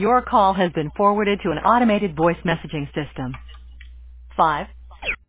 Your call has been forwarded to an automated voice messaging system. 5